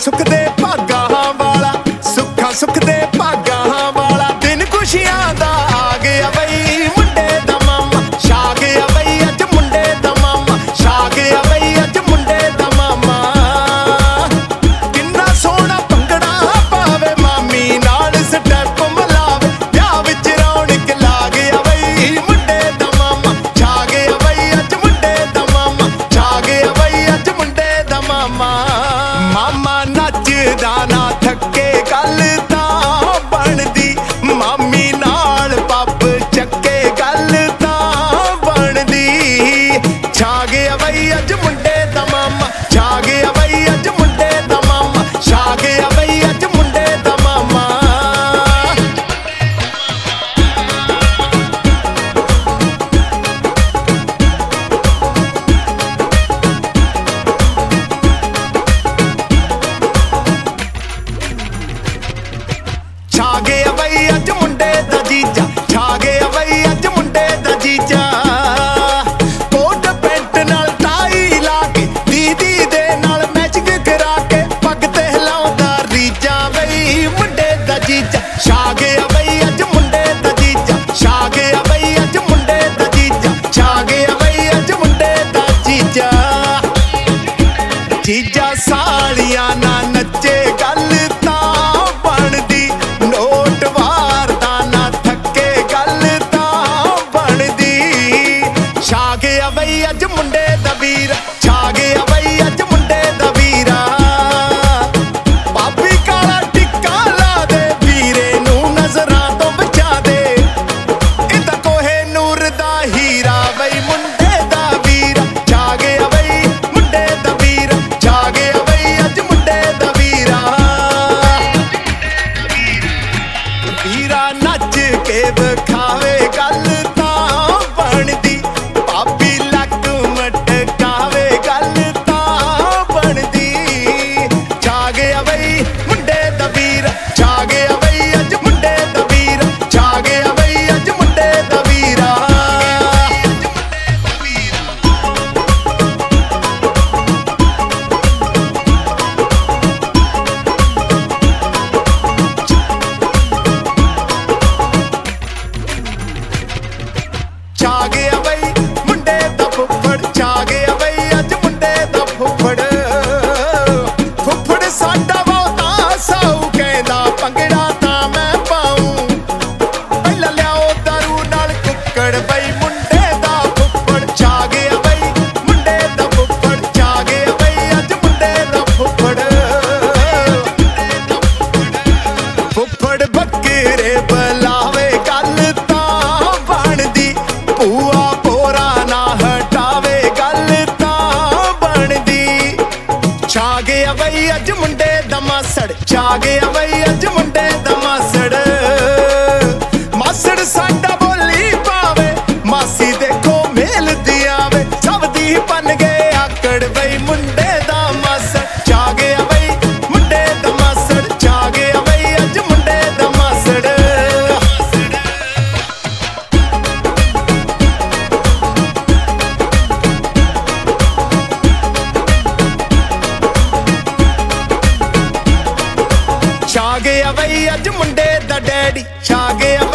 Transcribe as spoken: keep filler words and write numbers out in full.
ਸੁੱਖ ਦੇ ਭਾਗਾਂ ਵਾਲਾ, ਸੁੱਖਾਂ ਸੁੱਖ ਦੇ ਭਾਗਾਂ ਵਾਲਾ ਦਿਨ ਖੁਸ਼ੀਆਂ ਦਾ ਆ ਗਿਆ ਬਈ ਮੁੰਡੇ ਦਾ ਮਾਮਾ ਛਾ ਗਿਆ ਬਈ ਅੱਜ ਮੁੰਡੇ ਦਾ ਮਾਮਾ ਛਾ ਗਿਆ ਬਈ ਅੱਜ ਮੁੰਡੇ ਦਾ ਮਾਮਾ। ਕਿੰਨਾ ਸੋਹਣਾ ਭੰਗੜਾ ਪਾਵੇ ਮਾਮੀ ਨਾਲ ਸਟੈਪ ਮਲਾਵੇ ਵਿਆਹ ਵਿੱਚ ਰੌਣਕ ਲਾ ਗਿਆ ਬਈ ਮੁੰਡੇ ਦਾ ਮਾਮਾ ਛਾ ਗਿਆ ਬਈ ਅੱਜ ਮੁੰਡੇ ਦਾ ਮਾਮਾ ਛਾ ਗਿਆ ਬਈ ਅੱਜ ਮੁੰਡੇ ਦਾ ਮਾਮਾ। ਮਾਮਾ ਨੱਚਦਾ ਨਾ ਥੱਕੇ ਗੱਲ ਤਾਂ ਬਣਦੀ ਮਾਮੀ ਨਾਲ ਪੱਬ ਚੱਕੇ ਗੱਲ ਤਾਂ ਬਣਦੀ ਛਾ ਗਿਆ ਬਈ ਅੱਜ ਮੁੰਡੇ ਦਾ ਮਾਮਾ ਛਾ ਗਿਆ ਬਈ ਅੱਜ ਮੁੰਡੇ ਦਾ ਮਾਮਾ ਛਾ ਗਿਆ ਬਈ ਅੱਜ ਮੁੰਡੇ ਦਾ ਮਾਮਾ। ਛਾ ਗਿਆ ਬਈ ਅੱਜ ਮੁੰਡੇ ਦਾ ਜੀਜਾ ਛਾ ਗਿਆ ਬਈ ਅੱਜ ਮੁੰਡੇ ਦਾ ਜੀਜਾ। ਕੋਟ ਪੈਂਟ ਨਾਲ ਟਾਈ ਲਾ ਕੇ ਦੀਦੀ ਦੇ ਨਾਲ ਮੈਚਿੰਗ ਕਰਾ ਕੇ ਪੱਗ ਤੇ ਹਿਲਾਉਂਦਾ ਰੀਜਾ ਬਈ ਮੁੰਡੇ ਦਾ ਜੀਜਾ ਛਾ ਗਿਆ ਬਈ ਅੱਜ ਮੁੰਡੇ ਦਾ ਜੀਜਾ ਛਾ ਗਿਆ ਬਈ ਅੱਜ ਮੁੰਡੇ ਦਾ ਜੀਜਾ ਛਾ ਗਿਆ ਬਈ ਅੱਜ ਮੁੰਡੇ ਦਾ ਜੀਜਾ। ਜੀਜਾ ਸਾਲੀਆਂ ਨਾ ਨੱਚੇ ਗੱਲ ਤਾਂ ਬਣਦੀ ਨੋਟ ਵਾਰਦਾ ਨਾ ਥੱਕੇ ਗੱਲ ਤਾਂ ਬਣਦੀ ਛਾ ਗਿਆ ਬਈ ਅੱਜ ਮੁੰਡੇ ਦਾ ਵੀਰ ਛਾ ਗਿਆ ਬਈ ਅੱਜ ਮੁੰਡੇ ਦਾ ਵੀਰਾ। ਭਾਬੀ ਕਾਲਾ ਟਿੱਕਾ ਲਾ ਦੇ ਵੀਰੇ ਨੂੰ ਨਜ਼ਰਾਂ ਤੋਂ ਬਚਾ ਦੇ ਇਹ ਤਾਂ ਕੋਹੇ ਨੂਰ ਦਾ ਹੀਰਾ ਬਈ ਮੁੰਡੇ ਦਾ ਵੀਰਾ ਛਾ ਗਿਆ ਬਈ ਮੁੰਡੇ ਦਾ ਵੀਰਾ ਛਾ ਗਿਆ ਬਈ ਅੱਜ ਮੁੰਡੇ ਦਾ ਵੀਰਾ। ਵੀਰਾ ਨੱਚ ਕੇ ਵਿਖਾਵੇ ਗੱਲ ਤਾਂ ਬਣਦੀ ਭਾਬੀ ਲੱਕ ਮਟਕਾਵੇ ਗੱਲ ਤਾਂ ਬਣਦੀ ਛਾ ਗਿਆ ਬਈ ਮੁੰਡੇ ਦਾ ਵੀਰ ਛਾ ਗਿਆ ਬਈ ਅੱਜ ਮੁੰਡੇ ਦਾ ਵੀਰ ਛਾ ਗਿਆ ਬਈ ਅੱਜ ਮੁੰਡੇ ਦਾ ਵੀਰਾ। ਛਾ ਗਿਆ ਬਈ ਮੁੰਡੇ ਦਾ ਫੁੱਫੜ ਛਾ ਗਿਆ ਬਈ ਅੱਜ ਮੁੰਡੇ ਦਾ ਫੁੱਫੜ। ਫੁੱਫੜ ਸਾਡਾ ਬਹੁਤਾ ਸਾਊ ਕਹਿੰਦਾ ਭੰਗੜਾ ਤਾਂ ਮੈਂ ਪਾਊਂ ਪਹਿਲਾਂ ਲਿਆਓ ਦਾਰੂ ਨਾਲ ਕੁੱਕੜ ਬਈ ਮੁੰਡੇ ਦਾ ਫੁੱਫੜ ਛਾ ਗਿਆ ਬਈ ਮੁੰਡੇ ਦਾ ਫੁੱਫੜ ਛਾ ਗਿਆ ਬਈ ਅੱਜ ਮੁੰਡੇ ਦਾ ਫੁੱਫੜ। ਫੁੱਫੜ ਬੱਕਰੇ ਬੁਲਾਵੇ ਗੱਲ ਤਾਂ ਬਣਦੀ ਭੂਆ ਭੋਰਾ ਨਾ ਹਟਾਵੇ ਗੱਲ ਤਾਂ ਬਣਦੀ ਛਾ ਗਿਆ ਬਈ ਅੱਜ ਮੁੰਡੇ ਦਾ ਮਾਸੜ ਛਾ ਗਿਆ ਬਈ ਅੱਜ ਮੁੰਡੇ ਦਾ ਮਾਸੜ। ਮਾਸੜ ਸਾਡਾ ਬੋਲੀ ਪਾਵੇ ਮਾਸੀ ਦੇਖੋ ਮੇਲਦੀ ਆਵੇ ਸਭ ਦੀ ਬਣ ਗਏ ਆਕੜ ਬਈ ਮੁੰਡੇ ਦਾ ਮਾਸੜ ਛਾ ਗਿਆ ਬਈ ਮੁੰਡੇ ਦਾ ਮਾਸੜ ਛਾ ਗਿਆ ਬਈ ਅੱਜ ਮੁੰਡੇ ਦਾ ਮਾਸੜ। ਛਾ ਗਿਆ ਬਈ ਅੱਜ ਮੁੰਡੇ ਦਾ ਡੈਡੀ ਛਾ ਗਿਆ